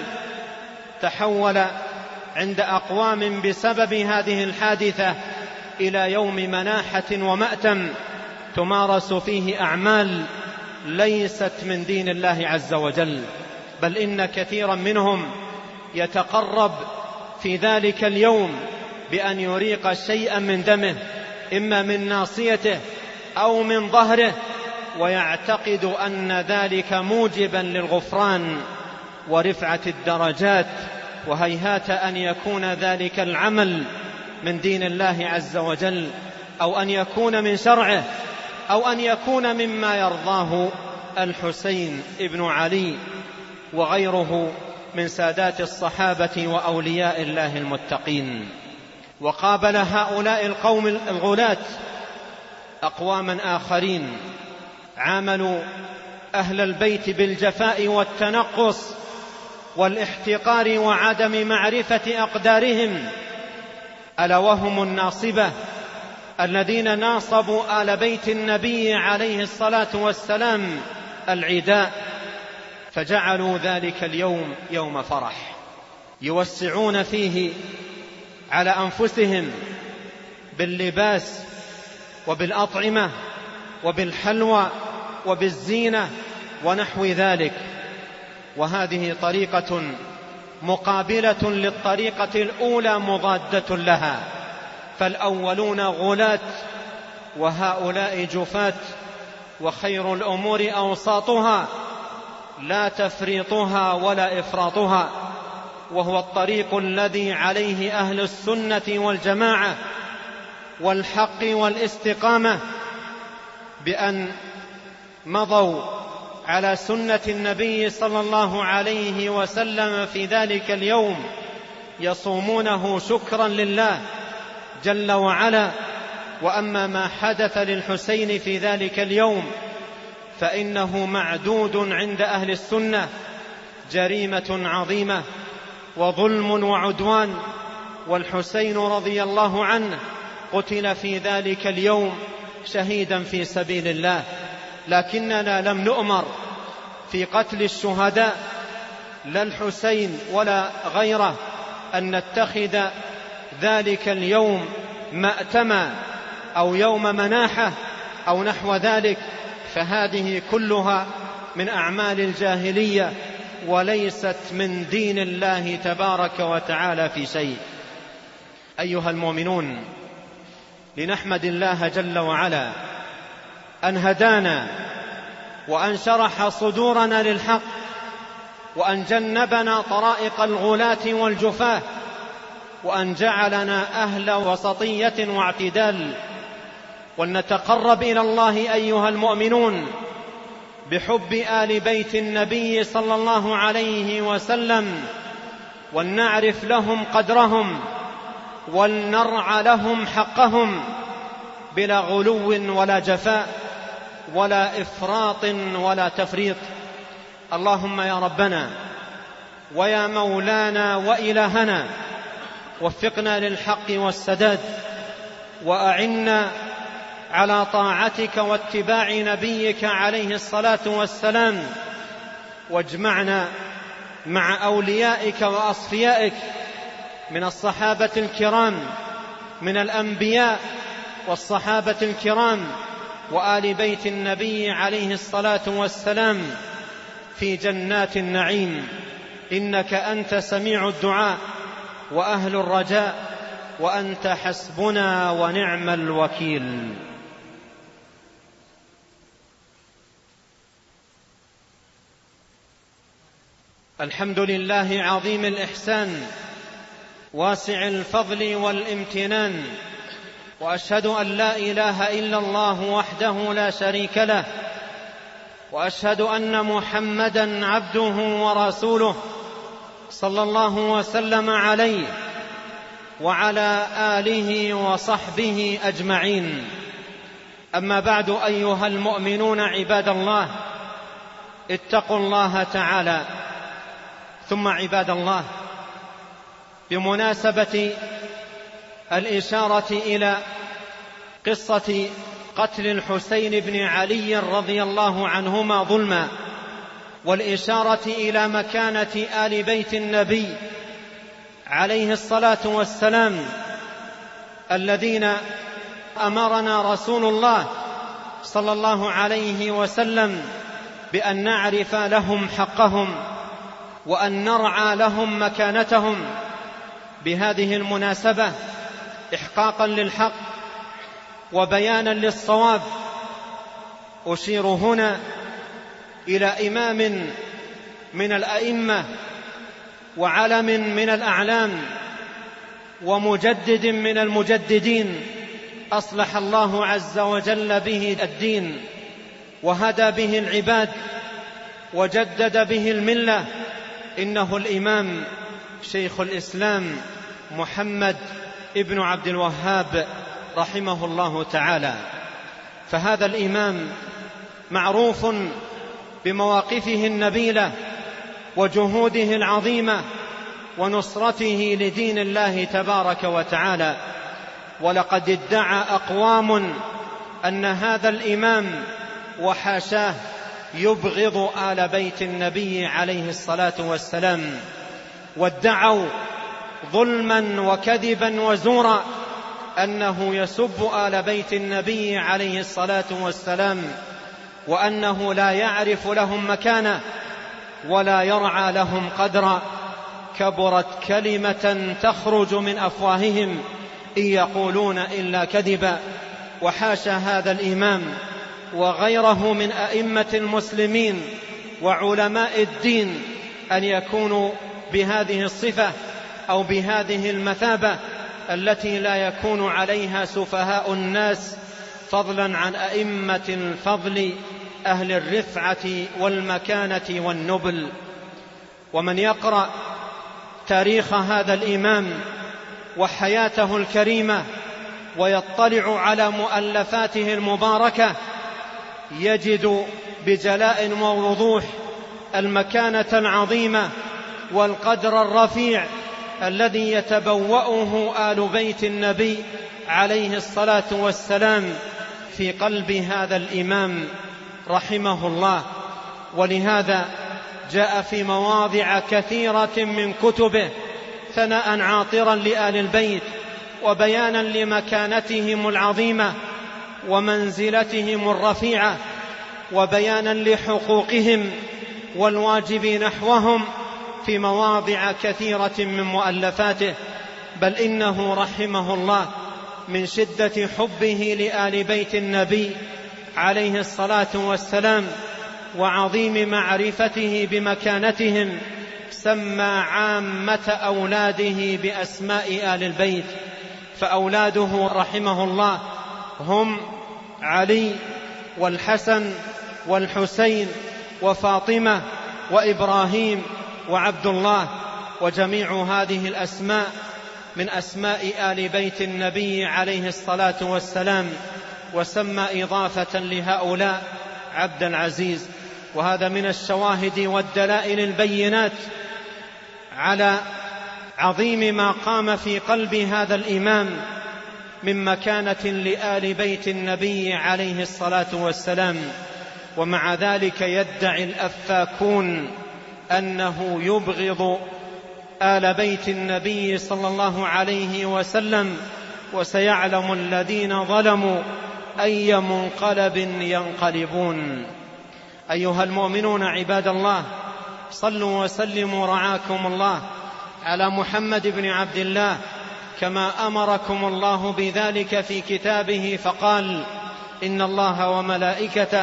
تحول عند أقوام بسبب هذه الحادثة إلى يوم مناحة ومأتم تمارس فيه أعمال ليست من دين الله عز وجل، بل إن كثيرا منهم يتقرب في ذلك اليوم بأن يريق شيئا من دمه، إما من ناصيته أو من ظهره، ويعتقد أن ذلك موجبا للغفران ورفعة الدرجات، وهيهات أن يكون ذلك العمل من دين الله عز وجل، أو أن يكون من شرعه، أو أن يكون مما يرضاه الحسين ابن علي وغيره من سادات الصحابة وأولياء الله المتقين. وقابل هؤلاء القوم الغلاة أقواما آخرين عاملوا أهل البيت بالجفاء والتنقص والاحتقار وعدم معرفة أقدارهم، ألا وهم الناصبة الذين ناصبوا آل بيت النبي عليه الصلاة والسلام العداء، فجعلوا ذلك اليوم يوم فرح يوسعون فيه على أنفسهم باللباس وبالأطعمة وبالحلوى وبالزينة ونحو ذلك. وهذه طريقة مقابلة للطريقة الأولى مضادة لها، فالأولون غلاة وهؤلاء جفاة، وخير الأمور أوساطها لا تفريطها ولا إفراطها، وهو الطريق الذي عليه أهل السنة والجماعة والحق والاستقامة، بأن مضوا على سنة النبي صلى الله عليه وسلم في ذلك اليوم، يصومونه شكرا لله جل وعلا. وأما ما حدث للحسين في ذلك اليوم فإنه معدود عند أهل السنة جريمة عظيمة وظلم وعدوان، والحسين رضي الله عنه قتل في ذلك اليوم شهيدا في سبيل الله، لكننا لم نؤمر في قتل الشهداء لا الحسين ولا غيره أن نتخذ ذلك اليوم مأتما أو يوم مناحة أو نحو ذلك، فهذه كلها من أعمال الجاهلية وليست من دين الله تبارك وتعالى في شيء. أيها المؤمنون، لنحمد الله جل وعلا أن هدانا وأن شرح صدورنا للحق وأن جنبنا طرائق الغلاة والجفاة وأن جعلنا أهل وسطية واعتدال، ولنتقرب إلى الله أيها المؤمنون بحب آل بيت النبي صلى الله عليه وسلم، ولنعرف لهم قدرهم ولنرعى لهم حقهم بلا غلو ولا جفاء ولا إفراط ولا تفريط. اللهم يا ربنا ويا مولانا وإلهنا، وفقنا للحق والسداد، وأعنا على طاعتك واتباع نبيك عليه الصلاة والسلام، واجمعنا مع أوليائك وأصفيائك من الصحابة الكرام، من الأنبياء والصحابة الكرام وآل بيت النبي عليه الصلاة والسلام في جنات النعيم، إنك أنت سميع الدعاء وأهل الرجاء، وأنت حسبنا ونعم الوكيل. الحمد لله عظيم الإحسان واسع الفضل والامتنان، وأشهد أن لا إله إلا الله وحده لا شريك له، وأشهد أن محمدًا عبده ورسوله صلى الله وسلم عليه وعلى آله وصحبه أجمعين. أما بعد، أيها المؤمنون عباد الله، اتقوا الله تعالى. ثم عباد الله، بمناسبة الإشارة إلى قصة قتل الحسين بن علي رضي الله عنهما ظلما، والإشارة إلى مكانة آل بيت النبي عليه الصلاة والسلام الذين أمرنا رسول الله صلى الله عليه وسلم بأن نعرف لهم حقهم وأن نرعى لهم مكانتهم. بهذه المناسبة إحقاقا للحق وبيانا للصواب، أشير هنا إلى إمام من الأئمة وعلم من الأعلام ومجدد من المجددين، أصلح الله عز وجل به الدين وهدى به العباد وجدد به الملة. إنه الإمام شيخ الإسلام محمد ابن عبد الوهاب رحمه الله تعالى. فهذا الإمام معروف بمواقفه النبيلة وجهوده العظيمة ونصرته لدين الله تبارك وتعالى. ولقد ادعى أقوام أن هذا الإمام وحاشاه يبغض آل بيت النبي عليه الصلاة والسلام، وادعوا ظلما وكذبا وزورا أنه يسب آل بيت النبي عليه الصلاة والسلام، وأنه لا يعرف لهم مكانة ولا يرعى لهم قدرا. كبرت كلمة تخرج من أفواههم إن يقولون إلا كذبا. وحاشا هذا الإمام وغيره من أئمة المسلمين وعلماء الدين أن يكونوا بهذه الصفة أو بهذه المثابة التي لا يكون عليها سفهاء الناس، فضلا عن أئمة الفضل أهل الرفعة والمكانة والنبل. ومن يقرأ تاريخ هذا الإمام وحياته الكريمة ويطلع على مؤلفاته المباركة يجد بجلاء ووضوح المكانة العظيمة والقدر الرفيع الذي يتبوأه آل بيت النبي عليه الصلاة والسلام في قلب هذا الإمام رحمه الله. ولهذا جاء في مواضع كثيرة من كتبه ثناء عاطرا لآل البيت وبيانا لمكانتهم العظيمة ومنزلتهم الرفيعة وبيانا لحقوقهم والواجب نحوهم في مواضع كثيرة من مؤلفاته. بل إنه رحمه الله من شدة حبه لآل بيت النبي عليه الصلاة والسلام وعظيم معرفته بمكانتهم سمى عامة أولاده بأسماء آل البيت. فأولاده رحمه الله هم علي والحسن والحسين وفاطمة وإبراهيم وعبد الله، وجميع هذه الأسماء من أسماء آل بيت النبي عليه الصلاة والسلام، وسمى إضافة لهؤلاء عبد العزيز. وهذا من الشواهد والدلائل البينات على عظيم ما قام في قلب هذا الإمام من مكانة لآل بيت النبي عليه الصلاة والسلام. ومع ذلك يدعي الأفاكون أنه يبغض آل بيت النبي صلى الله عليه وسلم، وسيعلم الذين ظلموا أي منقلب ينقلبون. أيها المؤمنون عباد الله، صلوا وسلموا رعاكم الله على محمد بن عبد الله كما أمركم الله بذلك في كتابه، فقال: إن الله وملائكته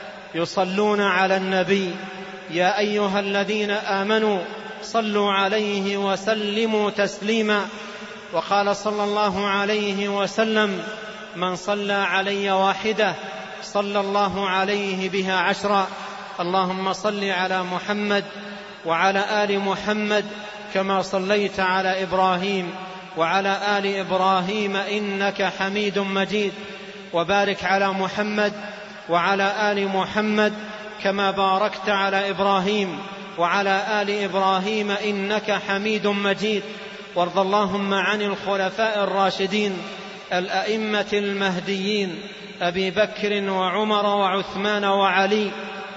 يصلون على النبي يا أيها الذين آمنوا صلوا عليه وسلموا تسليما. وقال صلى الله عليه وسلم: من صلى علي واحدة صلى الله عليه بها عشرا. اللهم صل على محمد وعلى آل محمد كما صليت على إبراهيم وعلى آل إبراهيم إنك حميد مجيد، وبارك على محمد وعلى آل محمد كما باركت على إبراهيم وعلى آل إبراهيم إنك حميد مجيد. وارض اللهم عن الخلفاء الراشدين الأئمة المهديين أبي بكر وعمر وعثمان وعلي،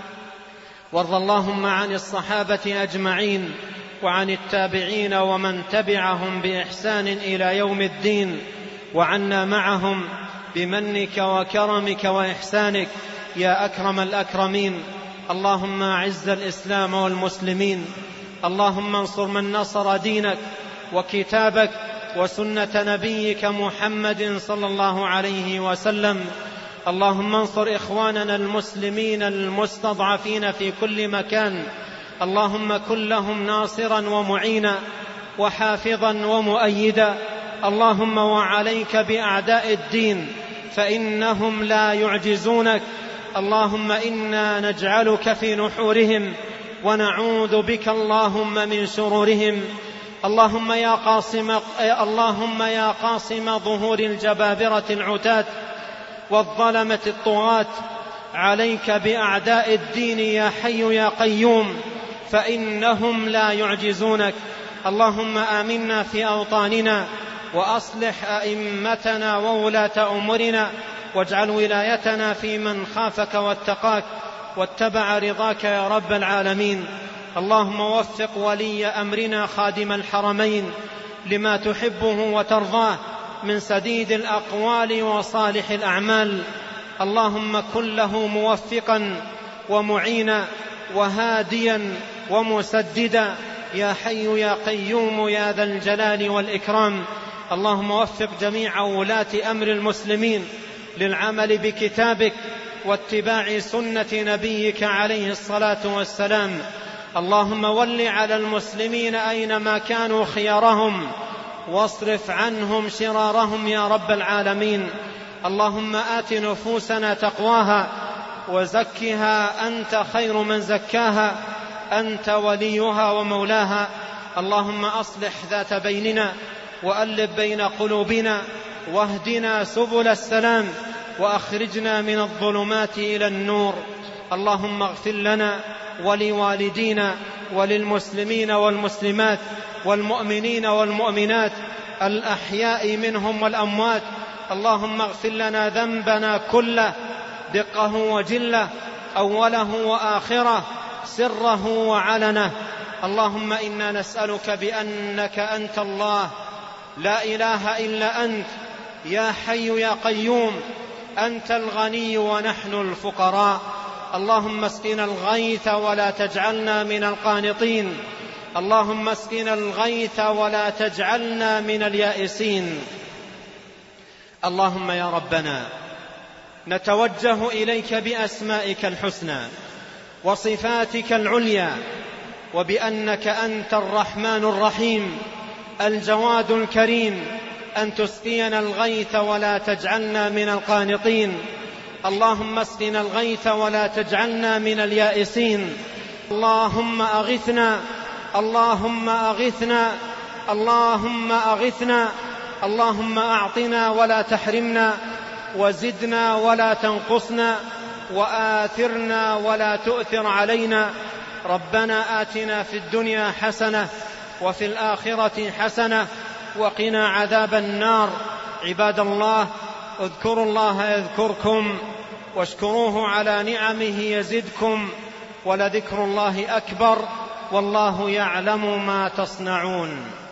وارض اللهم عن الصحابة أجمعين وعن التابعين ومن تبعهم بإحسان إلى يوم الدين، وعنا معهم بمنك وكرمك وإحسانك يا أكرم الأكرمين. اللهم أعز الإسلام والمسلمين، اللهم انصر من نصر دينك وكتابك وسنة نبيك محمد صلى الله عليه وسلم. اللهم انصر إخواننا المسلمين المستضعفين في كل مكان، اللهم كن لهم ناصرا ومعينا وحافظا ومؤيدا. اللهم وعليك بأعداء الدين فإنهم لا يعجزونك. اللهم إنا نجعلك في نحورهم ونعوذ بك اللهم من شرورهم. اللهم يا قاصم اللهم يا قاصم ظهور الجبابرة العتاة والظلمة الطغاة، عليك بأعداء الدين يا حي يا قيوم فإنهم لا يعجزونك. اللهم آمنا في أوطاننا وأصلح أئمتنا وولاة أمورنا، واجعل ولايتنا في من خافك واتقاك واتبع رضاك يا رب العالمين. اللهم وفق ولي أمرنا خادم الحرمين لما تحبه وترضاه من سديد الأقوال وصالح الأعمال. اللهم كن له موفقا ومعينا وهاديا ومسددا يا حي يا قيوم يا ذا الجلال والإكرام. اللهم وفق جميع ولاة أمر المسلمين للعمل بكتابك واتباع سنة نبيك عليه الصلاة والسلام. اللهم ول على المسلمين أينما كانوا خيارهم واصرف عنهم شرارهم يا رب العالمين. اللهم آت نفوسنا تقواها وزكها أنت خير من زكاها، أنت وليها ومولاها. اللهم أصلح ذات بيننا وألف بين قلوبنا واهدنا سبل السلام وأخرجنا من الظلمات إلى النور. اللهم اغفر لنا ولوالدينا وللمسلمين والمسلمات والمؤمنين والمؤمنات الأحياء منهم والأموات. اللهم اغفر لنا ذنبنا كله دقه وجله، أوله وآخره، سره وعلنه. اللهم إنا نسألك بأنك أنت الله لا إله إلا أنت يا حي يا قيوم، أنت الغني ونحن الفقراء. اللهم اسقنا الغيث ولا تجعلنا من القانطين، اللهم اسقنا الغيث ولا تجعلنا من اليائسين. اللهم يا ربنا نتوجه إليك بأسمائك الحسنى وصفاتك العليا، وبأنك أنت الرحمن الرحيم الجواد الكريم، أن تسقينا الغيث ولا تجعلنا من القانطين. اللهم اسقنا الغيث ولا تجعلنا من اليائسين. اللهم أغثنا اللهم أغثنا اللهم أغثنا اللهم أعطنا ولا تحرمنا، وزدنا ولا تنقصنا، وآثرنا ولا تؤثر علينا. ربنا آتنا في الدنيا حسنة وفي الآخرة حسنة وقنا عذاب النار. عباد الله، اذكروا الله يذكركم واشكروه على نعمه يزدكم، ولذكر الله أكبر، والله يعلم ما تصنعون.